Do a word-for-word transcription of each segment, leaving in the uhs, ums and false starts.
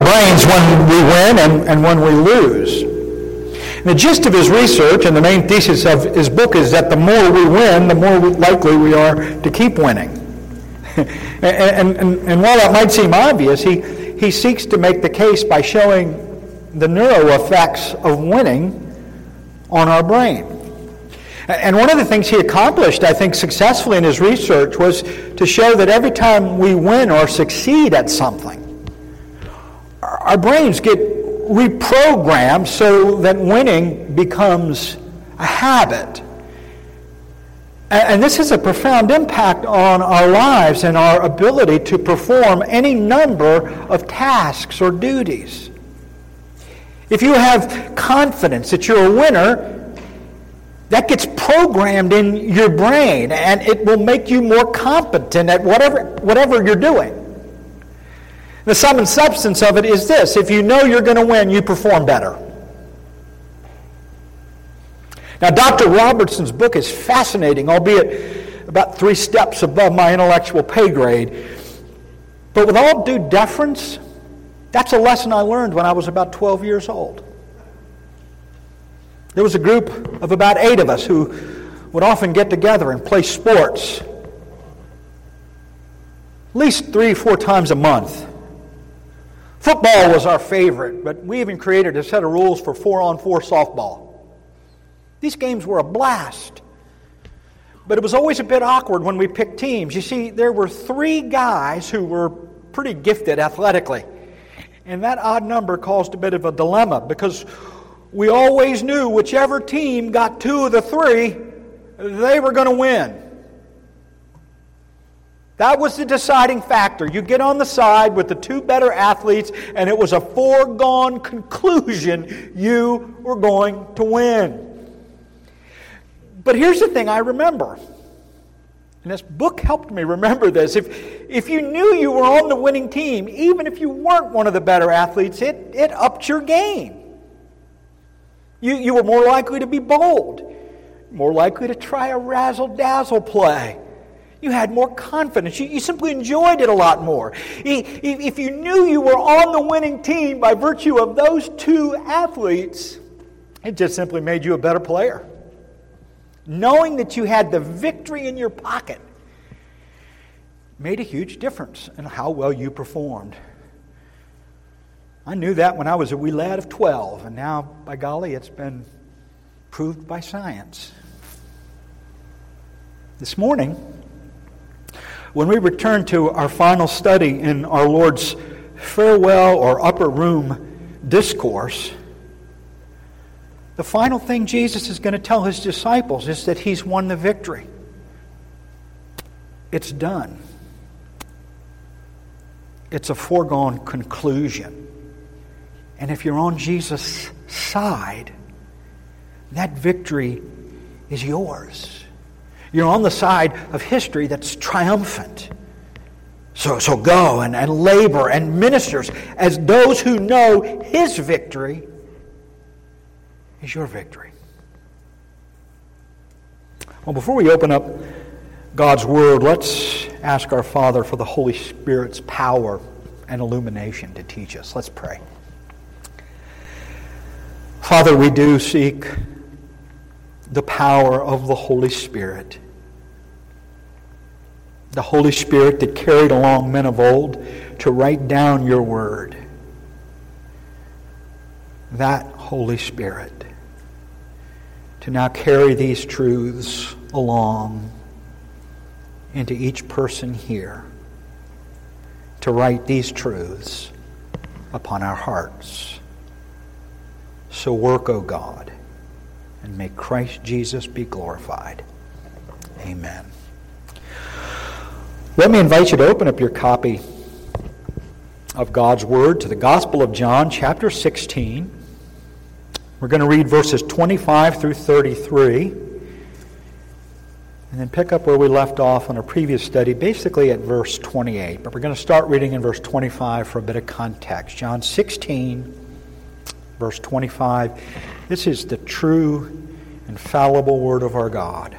brains when we win and, and when we lose. And the gist of his research and the main thesis of his book is that the more we win, the more likely we are to keep winning. and, and, and, and while that might seem obvious, he, he seeks to make the case by showing the neuro effects of winning on our brain. And one of the things he accomplished, I think, successfully in his research was to show that every time we win or succeed at something, our brains get reprogrammed so that winning becomes a habit. And this has a profound impact on our lives and our ability to perform any number of tasks or duties. If you have confidence that you're a winner, that gets programmed in your brain, and it will make you more competent at whatever whatever you're doing. The sum and substance of it is this: if you know you're going to win, you perform better. Now, Doctor Robertson's book is fascinating, albeit about three steps above my intellectual pay grade. But with all due deference, that's a lesson I learned when I was about twelve years old. There was a group of about eight of us who would often get together and play sports at least three, four times a month. Football was our favorite, but we even created a set of rules for four-on-four softball. These games were a blast. But it was always a bit awkward when we picked teams. You see, there were three guys who were pretty gifted athletically. And that odd number caused a bit of a dilemma because we always knew whichever team got two of the three, they were going to win. That was the deciding factor. You get on the side with the two better athletes, and it was a foregone conclusion you were going to win. But here's the thing I remember. And this book helped me remember this. If, if you knew you were on the winning team, even if you weren't one of the better athletes, it, it upped your game. You, you were more likely to be bold, more likely to try a razzle-dazzle play. You had more confidence. You, you simply enjoyed it a lot more. If, if you knew you were on the winning team by virtue of those two athletes, it just simply made you a better player. Knowing that you had the victory in your pocket made a huge difference in how well you performed. I knew that when I was a wee lad of twelve, and now, by golly, it's been proved by science. This morning, when we return to our final study in our Lord's farewell or upper room discourse, the final thing Jesus is going to tell his disciples is that he's won the victory. It's done. It's a foregone conclusion. And if you're on Jesus' side, that victory is yours. You're on the side of history that's triumphant. So, so go and, and labor and minister as those who know his victory is your victory. Well, before we open up God's Word, let's ask our Father for the Holy Spirit's power and illumination to teach us. Let's pray. Father, we do seek the power of the Holy Spirit. The Holy Spirit that carried along men of old to write down your word. That Holy Spirit to now carry these truths along into each person here, to write these truths upon our hearts. So work, O God, and may Christ Jesus be glorified. Amen. Let me invite you to open up your copy of God's Word to the Gospel of John, chapter sixteen. We're going to read verses twenty-five through thirty-three, and then pick up where we left off on our previous study, basically at verse twenty-eight. But we're going to start reading in verse twenty-five for a bit of context. John sixteen, verse twenty-five. This is the true, infallible Word of our God.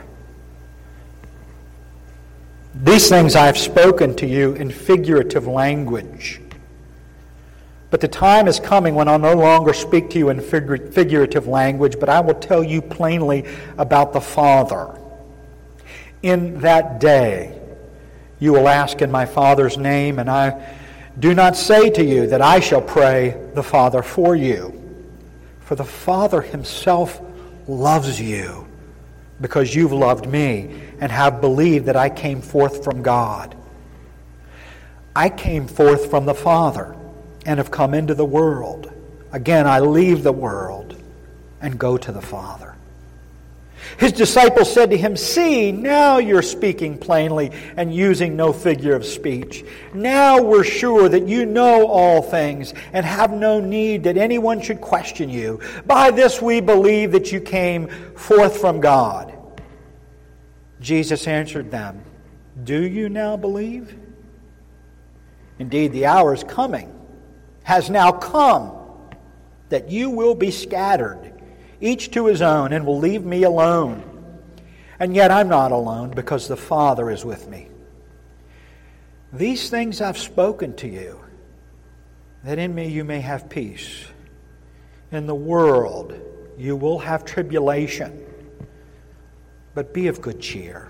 These things I have spoken to you in figurative language. But the time is coming when I'll no longer speak to you in figur- figurative language, but I will tell you plainly about the Father. In that day, you will ask in my Father's name, and I do not say to you that I shall pray the Father for you. For the Father himself loves you, because you've loved me and have believed that I came forth from God. I came forth from the Father and have come into the world. Again, I leave the world and go to the Father. His disciples said to him, "See, now you're speaking plainly and using no figure of speech. Now we're sure that you know all things and have no need that anyone should question you. By this we believe that you came forth from God." Jesus answered them, "Do you now believe? Indeed, the hour is coming, has now come, that you will be scattered, each to his own, and will leave me alone. And yet I'm not alone, because the Father is with me. These things I've spoken to you, that in me you may have peace. In the world you will have tribulation, but be of good cheer.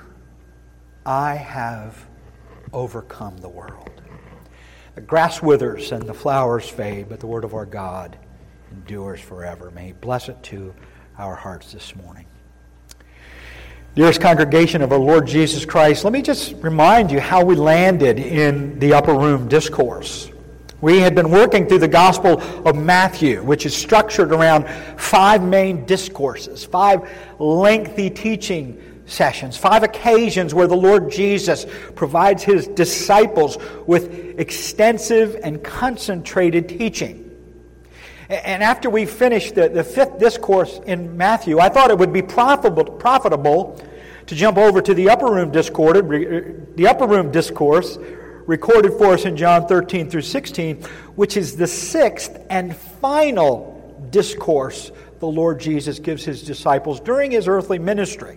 I have overcome the world." The grass withers and the flowers fade, but the word of our God endures forever. May He bless it to our hearts this morning. Dearest congregation of our Lord Jesus Christ, let me just remind you how we landed in the upper room discourse. We had been working through the Gospel of Matthew, which is structured around five main discourses, five lengthy teaching sessions, five occasions where the Lord Jesus provides His disciples with extensive and concentrated teaching. And after we finished the, the fifth discourse in Matthew, I thought it would be profitable, profitable to jump over to the upper room discourse, the upper room discourse recorded for us in John thirteen through sixteen, which is the sixth and final discourse the Lord Jesus gives His disciples during His earthly ministry.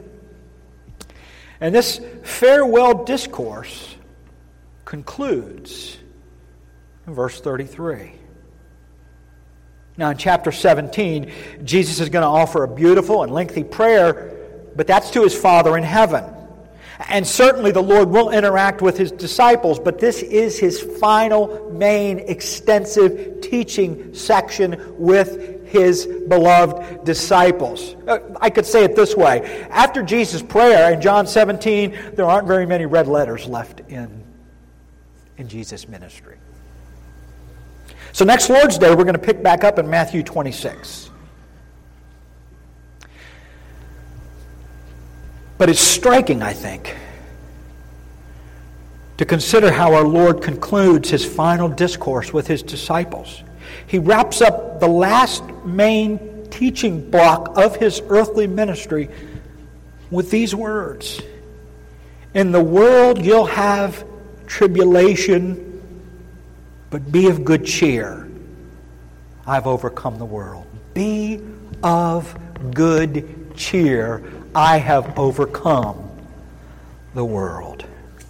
And this farewell discourse concludes in verse thirty-three. Now in chapter seventeen, Jesus is going to offer a beautiful and lengthy prayer, but that's to His Father in heaven. And certainly the Lord will interact with His disciples, but this is His final, main, extensive teaching section with His beloved disciples. I could say it this way. After Jesus' prayer in John seventeen, there aren't very many red letters left in, in Jesus' ministry. So next Lord's Day, we're going to pick back up in Matthew twenty-six. But it's striking, I think, to consider how our Lord concludes His final discourse with His disciples. He wraps up the last main teaching block of His earthly ministry with these words. "In the world you'll have tribulation, but be of good cheer. I've overcome the world." Be of good cheer. I have overcome the world.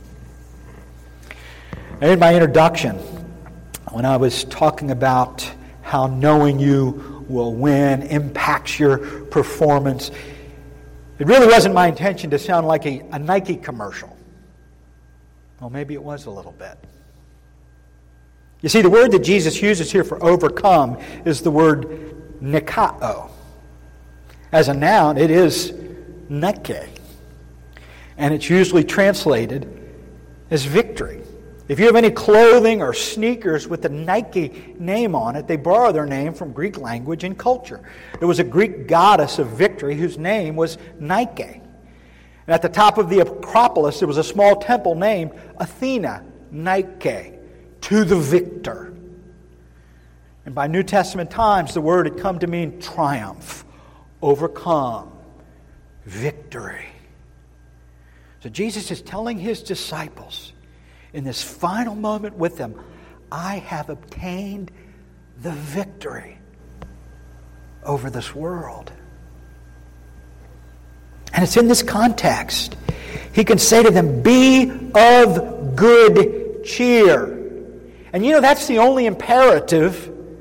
In my introduction, when I was talking about how knowing you will win impacts your performance, it really wasn't my intention to sound like a, a Nike commercial. Well, maybe it was a little bit. You see, the word that Jesus uses here for overcome is the word nikao. As a noun, it is Nike. And it's usually translated as victory. If you have any clothing or sneakers with the Nike name on it, they borrow their name from Greek language and culture. There was a Greek goddess of victory whose name was Nike. And at the top of the Acropolis, there was a small temple named Athena, Nike, to the victor. And by New Testament times, the word had come to mean triumph, overcome, victory. So Jesus is telling His disciples in this final moment with them, I have obtained the victory over this world. And it's in this context He can say to them, be of good cheer. And you know, that's the only imperative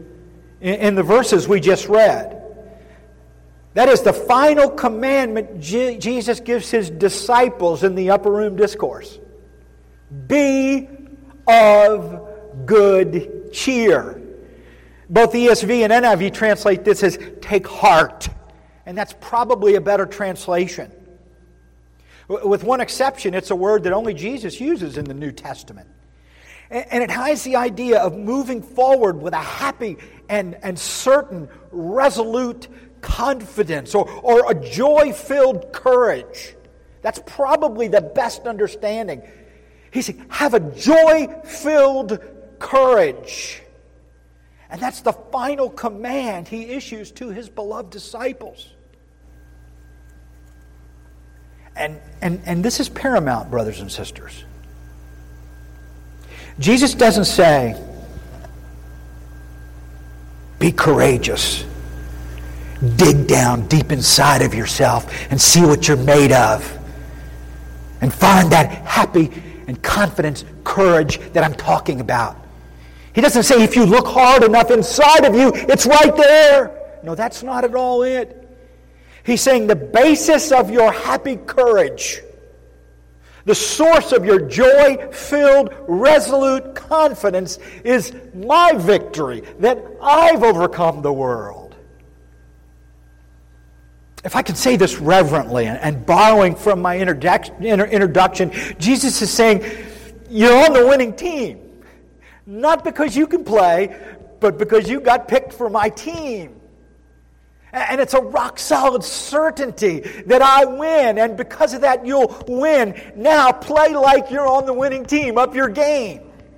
in, in the verses we just read. That is the final commandment Je- Jesus gives his disciples in the upper room discourse. Be of good cheer. Both the E S V and N I V translate this as take heart. And that's probably a better translation. With one exception, it's a word that only Jesus uses in the New Testament. And it hides the idea of moving forward with a happy and, and certain, resolute confidence or, or a joy-filled courage. That's probably the best understanding. He's saying, have a joy-filled courage. And that's the final command he issues to his beloved disciples. And, and, and this is paramount, brothers and sisters. Jesus doesn't say, be courageous. Dig down deep inside of yourself and see what you're made of. And find that happy and confident courage that I'm talking about. He doesn't say if you look hard enough inside of you, it's right there. No, that's not at all it. He's saying the basis of your happy courage, the source of your joy-filled, resolute confidence is my victory, that I've overcome the world. If I can say this reverently and, and borrowing from my introduction, introduction, Jesus is saying, you're on the winning team. Not because you can play, but because you got picked for my team. And it's a rock-solid certainty that I win. And because of that, you'll win. Now play like you're on the winning team. Up your game.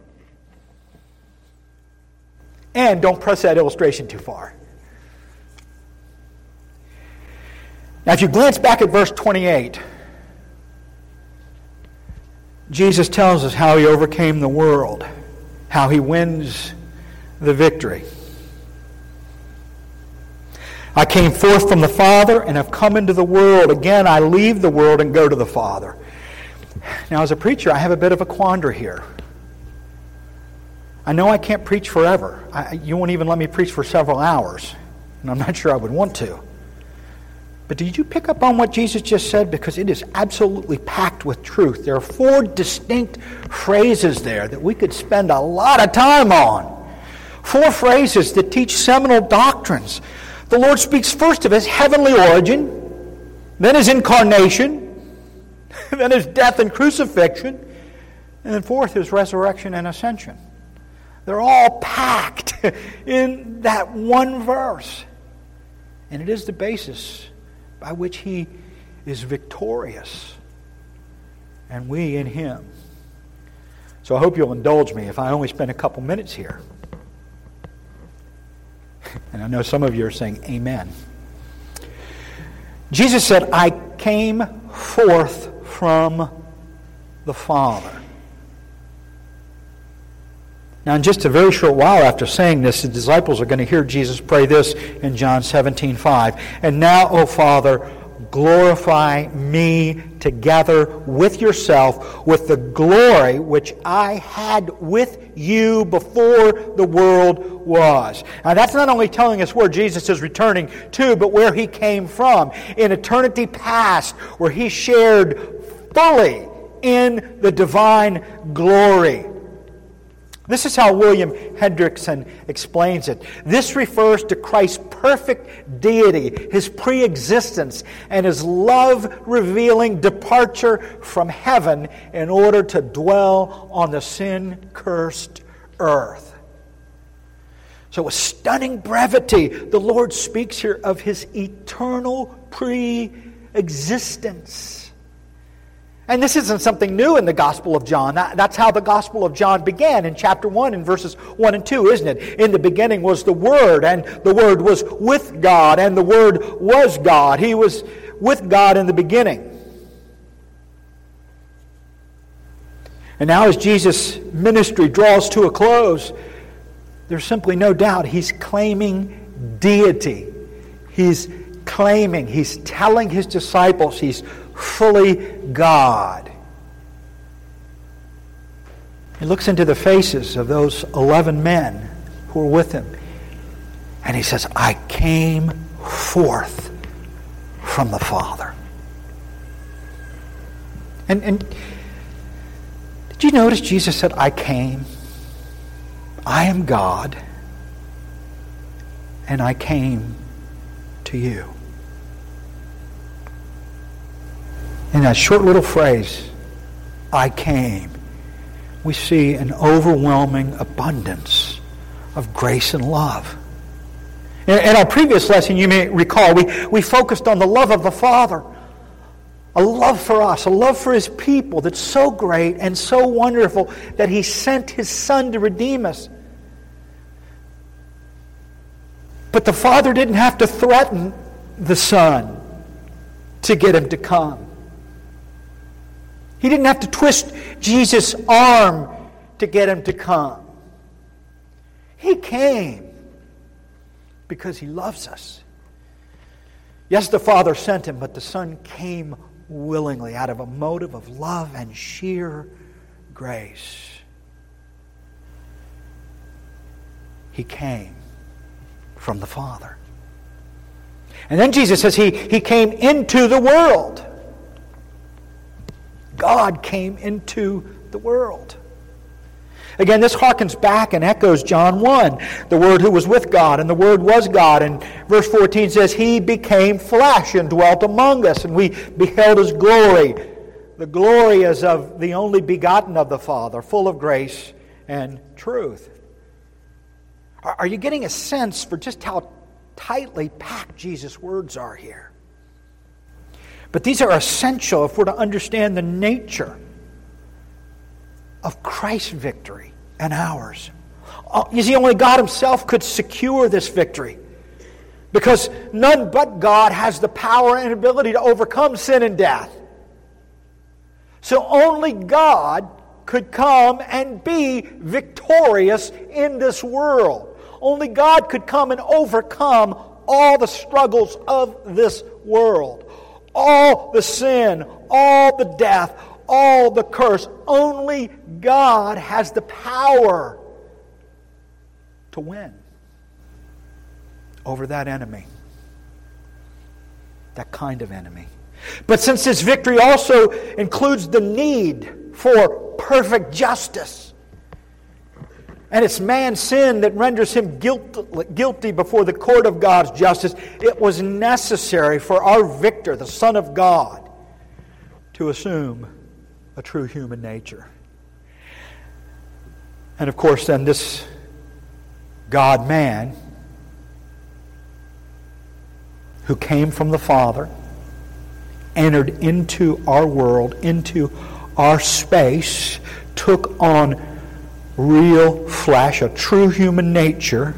And don't press that illustration too far. Now if you glance back at verse twenty-eight, Jesus tells us how he overcame the world. How he wins the victory. I came forth from the Father and have come into the world. Again, I leave the world and go to the Father. Now, as a preacher, I have a bit of a quandary here. I know I can't preach forever. I, you won't even let me preach for several hours. And I'm not sure I would want to. But did you pick up on what Jesus just said? Because it is absolutely packed with truth. There are four distinct phrases there that we could spend a lot of time on. Four phrases that teach seminal doctrines. The Lord speaks first of his heavenly origin, then his incarnation, then his death and crucifixion, and then fourth, his resurrection and ascension. They're all packed in that one verse. And it is the basis by which he is victorious, and we in him. So I hope you'll indulge me if I only spend a couple minutes here. And I know some of you are saying amen. Jesus said, I came forth from the Father. Now, in just a very short while after saying this, the disciples are going to hear Jesus pray this in John seventeen five. And now, O Father, glorify me together with yourself with the glory which I had with you before the world was. Now that's not only telling us where Jesus is returning to, but where he came from. In eternity past, where he shared fully in the divine glory. This is how William Hendrickson explains it. This refers to Christ's perfect deity, his pre-existence, and his love-revealing departure from heaven in order to dwell on the sin-cursed earth. So with stunning brevity, the Lord speaks here of his eternal pre-existence. And this isn't something new in the Gospel of John. That, that's how the Gospel of John began in chapter one in verses one and two, isn't it? In the beginning was the Word, and the Word was with God, and the Word was God. He was with God in the beginning. And now as Jesus' ministry draws to a close, there's simply no doubt he's claiming deity. He's claiming, he's telling his disciples he's fully God. He looks into the faces of those eleven men who were with him, And he says, I came forth from the Father. And, and did you notice Jesus said, I came? I am God, and I came to you. In that short little phrase, I came, we see an overwhelming abundance of grace and love. In, in our previous lesson, you may recall, we, we focused on the love of the Father. A love for us, a love for His people that's so great and so wonderful that He sent His Son to redeem us. But the Father didn't have to threaten the Son to get Him to come. He didn't have to twist Jesus' arm to get Him to come. He came because He loves us. Yes, the Father sent Him, but the Son came willingly out of a motive of love and sheer grace. He came from the Father. And then Jesus says He, he came into the world. God came into the world. Again, this harkens back and echoes John one. The Word who was with God, and the Word was God. And verse fourteen says, He became flesh and dwelt among us, and we beheld His glory. The glory is of the only begotten of the Father, full of grace and truth. Are you getting a sense for just how tightly packed Jesus' words are here? But these are essential if we're to understand the nature of Christ's victory and ours. You see, only God Himself could secure this victory, because none but God has the power and ability to overcome sin and death. So only God could come and be victorious in this world. Only God could come and overcome all the struggles of this world. All the sin, all the death, all the curse. Only God has the power to win over that enemy. That kind of enemy. But since this victory also includes the need for perfect justice, and it's man's sin that renders him guilty before the court of God's justice, it was necessary for our victor, the Son of God, to assume a true human nature. And of course, then this God-man who came from the Father entered into our world, into our space, took on real flesh, a true human nature,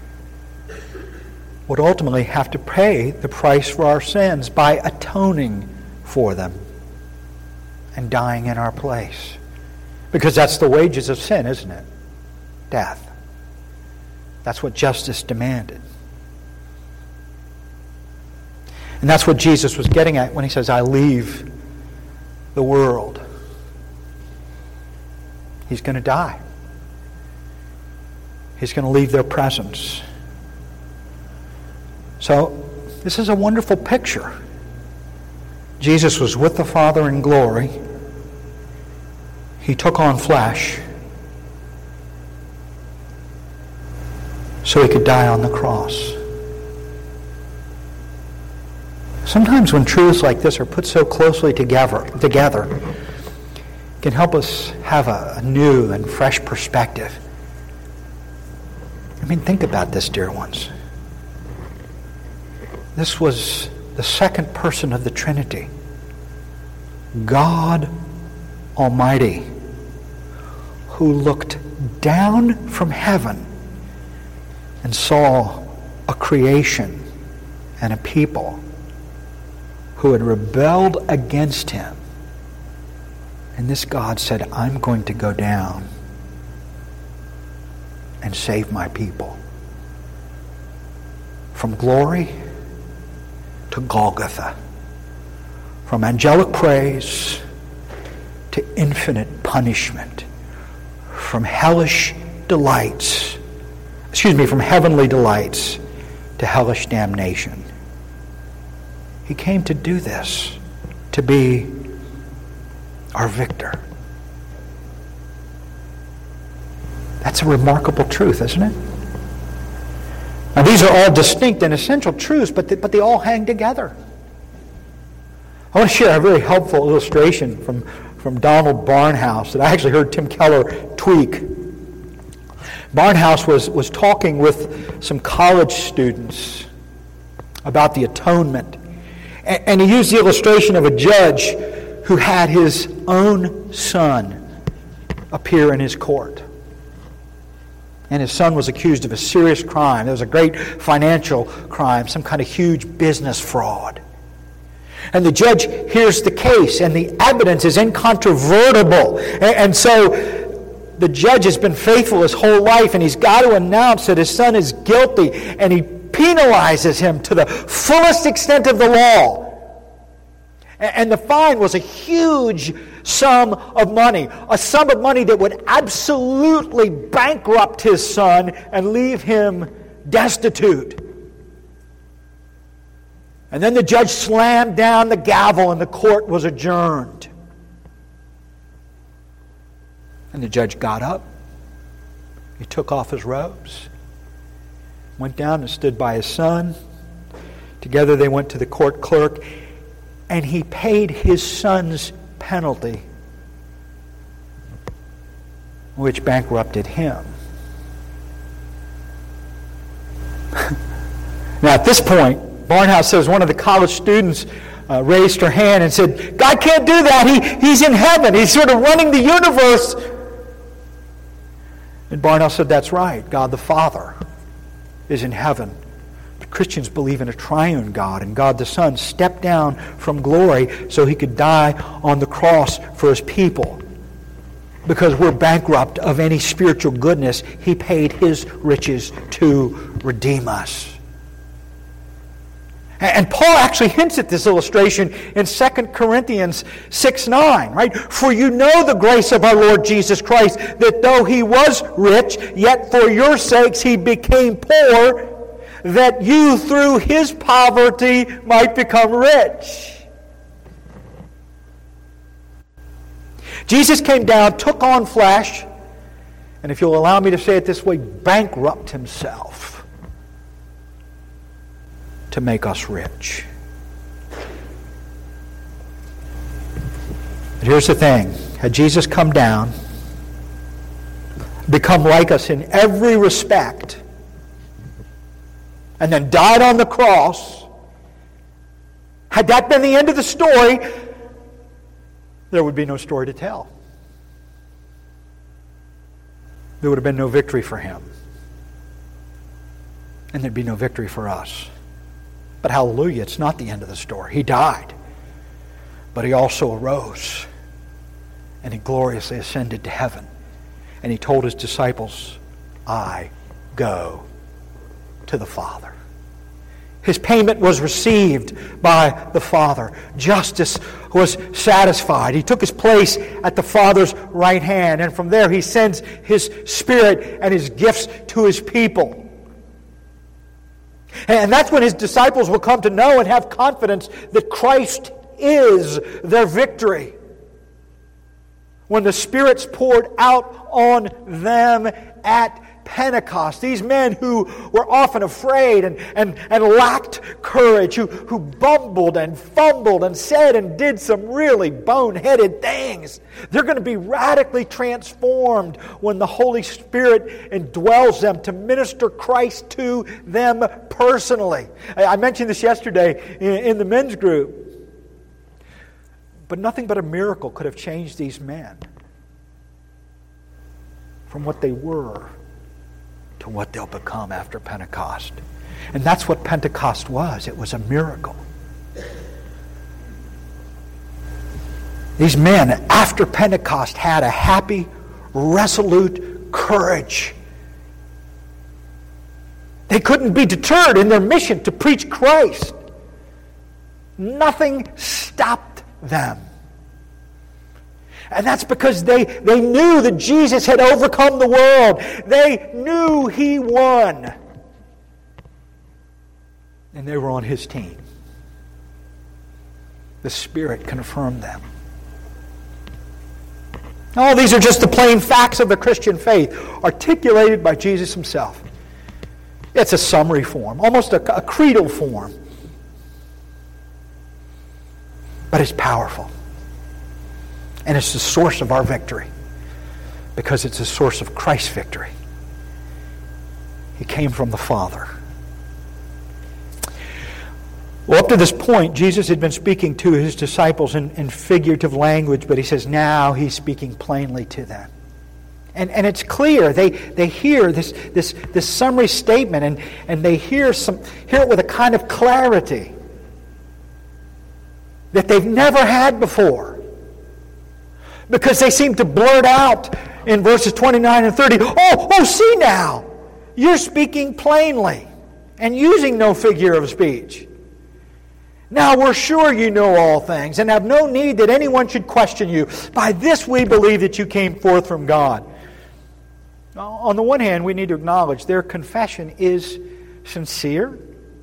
would ultimately have to pay the price for our sins by atoning for them and dying in our place. Because that's the wages of sin, isn't it? Death. That's what justice demanded. And that's what Jesus was getting at when He says, I leave the world. He's going to die. He's going to leave their presence. So, this is a wonderful picture. Jesus was with the Father in glory. He took on flesh so He could die on the cross. Sometimes when truths like this are put so closely together, together it can help us have a, a new and fresh perspective. I mean, think about this, dear ones. This was the second person of the Trinity, God Almighty, who looked down from heaven and saw a creation and a people who had rebelled against Him. And this God said, I'm going to go down and save my people. From glory to Golgotha. From angelic praise to infinite punishment. From hellish delights, excuse me, from heavenly delights to hellish damnation. He came to do this, to be our victor. That's a remarkable truth, isn't it? Now, these are all distinct and essential truths, but they, but they all hang together. I want to share a very helpful illustration from, from Donald Barnhouse that I actually heard Tim Keller tweak. Barnhouse was, was talking with some college students about the atonement. And, and he used the illustration of a judge who had his own son appear in his court. And his son was accused of a serious crime. There was a great financial crime, some kind of huge business fraud. And the judge hears the case, and the evidence is incontrovertible. And, and so the judge has been faithful his whole life, and he's got to announce that his son is guilty, and he penalizes him to the fullest extent of the law. And the fine was a huge sum of money, a sum of money that would absolutely bankrupt his son and leave him destitute. And then the judge slammed down the gavel and the court was adjourned. And the judge got up. He took off his robes, went down and stood by his son. Together they went to the court clerk, and he paid his son's penalty, which bankrupted him. Now at this point, Barnhouse says one of the college students uh, raised her hand and said, God can't do that. He, he's in heaven. He's sort of running the universe. And Barnhouse said, that's right. God the Father is in heaven. But Christians believe in a triune God, and God the Son stepped down from glory so he could die on the cross for his people. Because we're bankrupt of any spiritual goodness, he paid his riches to redeem us. And Paul actually hints at this illustration in Second Corinthians six nine, right? For you know the grace of our Lord Jesus Christ, that though he was rich, yet for your sakes he became poor, that you through his poverty might become rich. Jesus came down, took on flesh, and if you'll allow me to say it this way, bankrupt himself to make us rich. But here's the thing. Had Jesus come down, become like us in every respect, and then died on the cross, had that been the end of the story, there would be no story to tell. There would have been no victory for him. And there'd be no victory for us. But hallelujah, it's not the end of the story. He died. But he also arose. And he gloriously ascended to heaven. And he told his disciples, I go to the Father. His payment was received by the Father. Justice was satisfied. He took his place at the Father's right hand. And from there he sends his Spirit and his gifts to his people. And that's when his disciples will come to know and have confidence that Christ is their victory. When the Spirit's poured out on them at Pentecost, these men who were often afraid and, and, and lacked courage, who, who bumbled and fumbled and said and did some really boneheaded things, they're going to be radically transformed when the Holy Spirit indwells them to minister Christ to them personally. I mentioned this yesterday in, in the men's group. But nothing but a miracle could have changed these men from what they were to what they'll become after Pentecost. And that's what Pentecost was. It was a miracle. These men, after Pentecost, had a happy, resolute courage. They couldn't be deterred in their mission to preach Christ. Nothing stopped them. And that's because they, they knew that Jesus had overcome the world. They knew he won. And they were on his team. The Spirit confirmed them. Oh, these are just the plain facts of the Christian faith, articulated by Jesus himself. It's a summary form, almost a, a creedal form. But it's powerful. And it's the source of our victory. Because it's the source of Christ's victory. He came from the Father. Well, up to this point, Jesus had been speaking to his disciples in, in figurative language, but he says now he's speaking plainly to them. And, and it's clear. They, they hear this, this, this summary statement, and, and they hear, some, hear it with a kind of clarity that they've never had before. Because they seem to blurt out in verses twenty-nine and thirty, oh, oh, see now, you're speaking plainly and using no figure of speech. Now we're sure you know all things and have no need that anyone should question you. By this we believe that you came forth from God. On the one hand, we need to acknowledge their confession is sincere.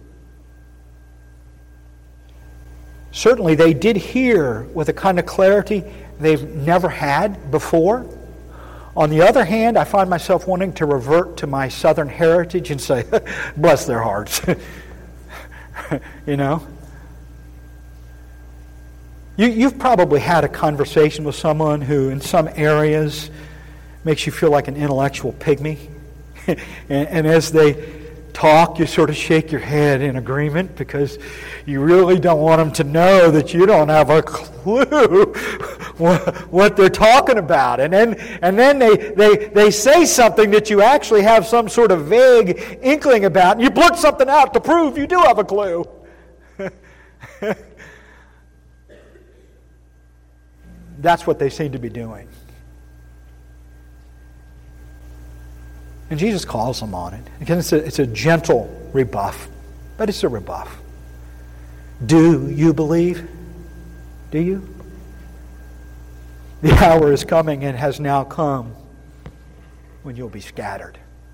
Certainly they did hear with a kind of clarity they've never had before. On the other hand, I find myself wanting to revert to my southern heritage and say, bless their hearts. You know? You, you've probably had a conversation with someone who in some areas makes you feel like an intellectual pygmy. and, and as they talk, you sort of shake your head in agreement because you really don't want them to know that you don't have a clue what, what they're talking about. And then and then they, they, they say something that you actually have some sort of vague inkling about, and you blurt something out to prove you do have a clue. That's what they seem to be doing. And Jesus calls them on it. Again, it's a, it's a gentle rebuff, but it's a rebuff. Do you believe? Do you? The hour is coming and has now come when you'll be scattered.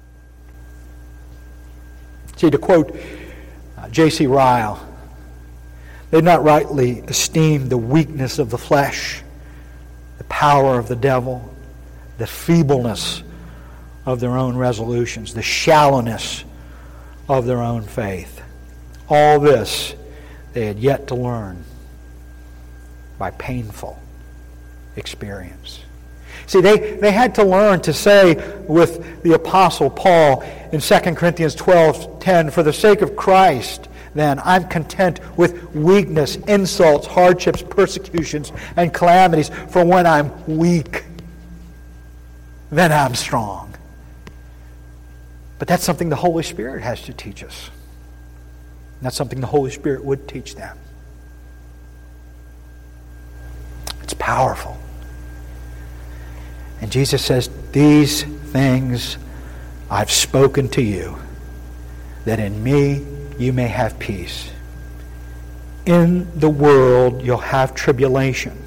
See, to quote uh, J C Ryle, they've not rightly esteemed the weakness of the flesh, the power of the devil, the feebleness of their own resolutions, the shallowness of their own faith. All this they had yet to learn by painful experience. See, they, they had to learn to say with the Apostle Paul in Second Corinthians twelve ten, for the sake of Christ, then, I'm content with weakness, insults, hardships, persecutions, and calamities, for when I'm weak, then I'm strong. But that's something the Holy Spirit has to teach us. And that's something the Holy Spirit would teach them. It's powerful. And Jesus says, these things I've spoken to you, that in me you may have peace. In the world you'll have tribulation,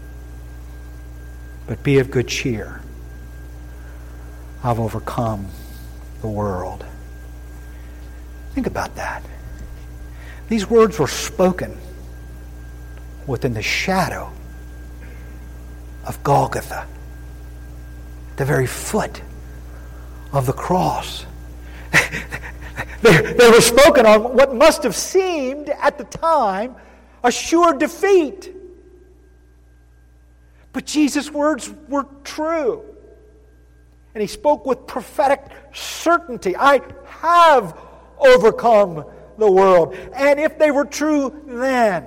but be of good cheer. I've overcome the world. Think about that. These words were spoken within the shadow of Golgotha, the very foot of the cross. They, they were spoken on what must have seemed at the time a sure defeat. But Jesus' words were true. And he spoke with prophetic certainty. I have overcome the world. And if they were true then,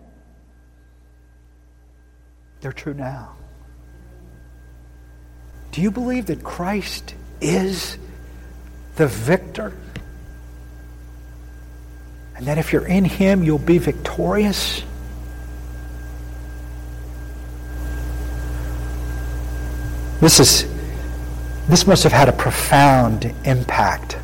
they're true now. Do you believe that Christ is the victor? And that if you're in Him, you'll be victorious? This is this must have had a profound impact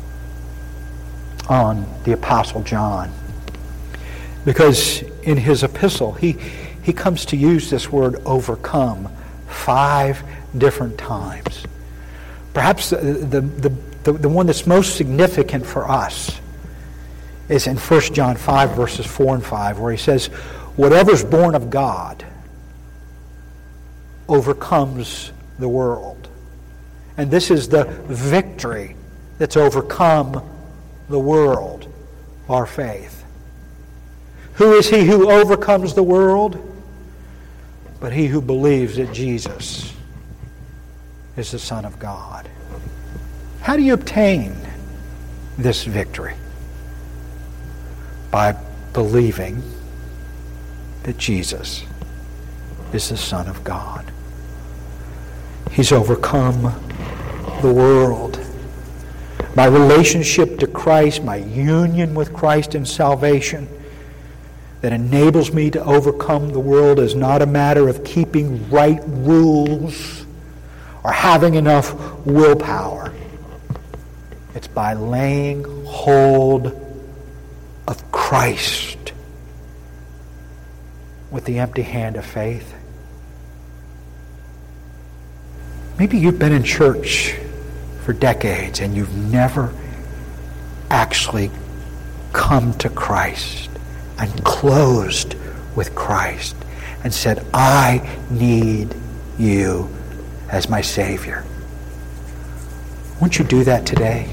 on the Apostle John. Because in his epistle, he, he comes to use this word overcome five different times. Perhaps the, the, the, the, the one that's most significant for us is in First John five, verses four and five, where he says, whatever's born of God overcomes the world. And this is the victory that's overcome the world, our faith. Who is he who overcomes the world? But he who believes that Jesus is the Son of God. How do you obtain this victory? By believing that Jesus is the Son of God. He's overcome the world. My relationship to Christ, my union with Christ in salvation, that enables me to overcome the world is not a matter of keeping right rules or having enough willpower. It's by laying hold of Christ with the empty hand of faith. Maybe you've been in church for decades and you've never actually come to Christ and closed with Christ and said, I need you as my Savior. Won't you do that today?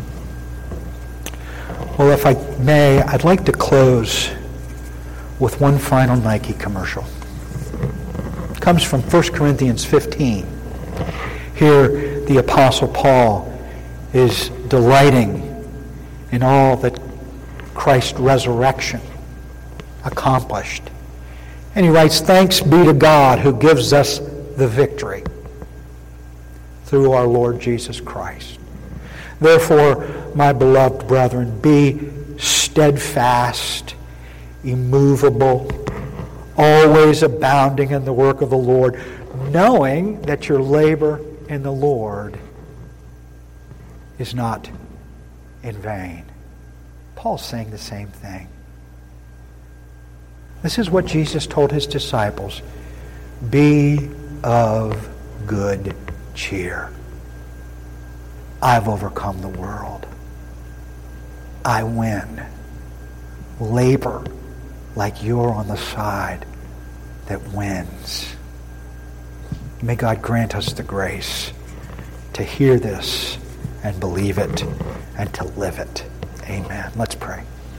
Well, if I may, I'd like to close with one final Nike commercial. It comes from First Corinthians fifteen. Here, the Apostle Paul is delighting in all that Christ's resurrection accomplished. And he writes, thanks be to God who gives us the victory through our Lord Jesus Christ. Therefore, my beloved brethren, be steadfast, immovable, always abounding in the work of the Lord, knowing that your labor in the Lord is not in vain. Paul's saying the same thing. This is what Jesus told his disciples. Be of good cheer. I've overcome the world. I win. Labor like you're on the side that wins. May God grant us the grace to hear this and believe it and to live it. Amen. Let's pray.